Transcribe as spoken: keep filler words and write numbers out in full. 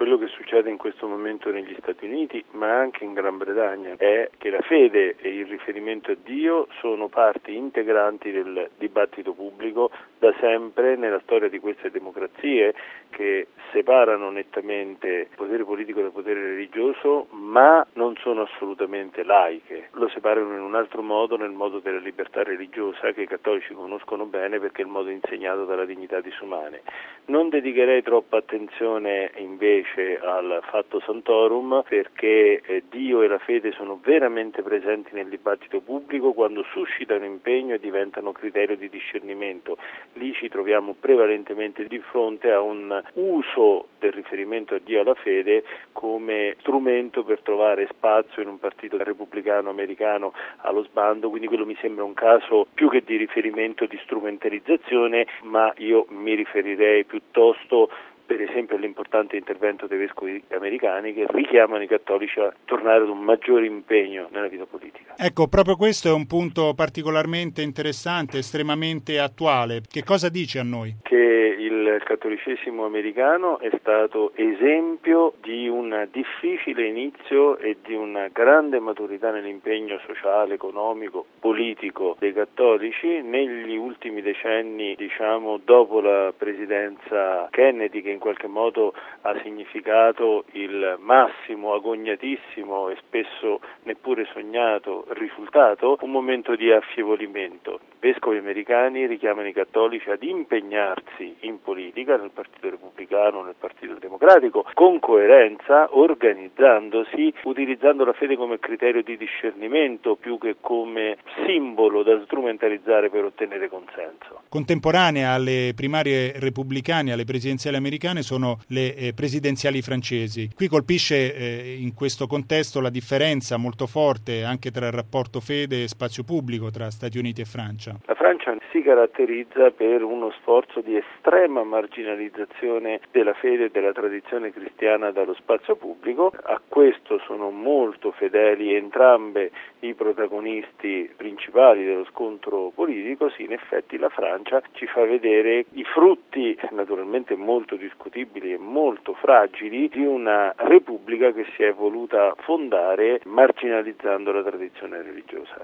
quello che succede in questo momento negli Stati Uniti, ma anche in Gran Bretagna, è che la fede e il riferimento a Dio sono parti integranti del dibattito pubblico da sempre nella storia di queste democrazie che separano nettamente potere politico da potere religioso, ma non sono assolutamente laiche. Lo separano in un altro modo, nel modo della libertà religiosa, che i cattolici conoscono bene perché è il modo insegnato dalla Dignitatis Humanae. Non dedicherei troppa attenzione invece al fatto Sanctorum, perché eh, Dio e la fede sono veramente presenti nel dibattito pubblico quando suscitano impegno e diventano criterio di discernimento. Lì ci troviamo prevalentemente di fronte a un uso del riferimento a Dio e alla fede come strumento per trovare spazio in un partito repubblicano americano allo sbando, quindi quello mi sembra un caso più che di riferimento di strumentalizzazione, ma io mi riferirei piuttosto per esempio all'importante intervento dei vescovi americani che richiamano i cattolici a tornare ad un maggiore impegno nella vita politica. Ecco, proprio questo è un punto particolarmente interessante, estremamente attuale. Che cosa dice a noi? Che il cattolicesimo americano è stato esempio di un difficile inizio e di una grande maturità nell'impegno sociale, economico, politico dei cattolici negli ultimi decenni, diciamo dopo la presidenza Kennedy, che in qualche modo ha significato il massimo, agognatissimo e spesso neppure sognato risultato, un momento di affievolimento. Vescovi americani richiamano i cattolici ad impegnarsi in politica, nel Partito Repubblicano, nel Partito Democratico, con coerenza, organizzandosi, utilizzando la fede come criterio di discernimento più che come simbolo da strumentalizzare per ottenere consenso. Contemporanea alle primarie repubblicane, alle presidenziali americane, sono le eh, presidenziali francesi. Qui colpisce eh, in questo contesto la differenza molto forte anche tra il rapporto fede e spazio pubblico tra Stati Uniti e Francia. La Francia si caratterizza per uno sforzo di estrema marginalizzazione della fede e della tradizione cristiana dallo spazio pubblico. A questo sono molto fedeli entrambe i protagonisti principali dello scontro politico. Sì, in effetti la Francia ci fa vedere i frutti, naturalmente molto discutibili e molto fragili, di una repubblica che si è voluta fondare marginalizzando la tradizione religiosa.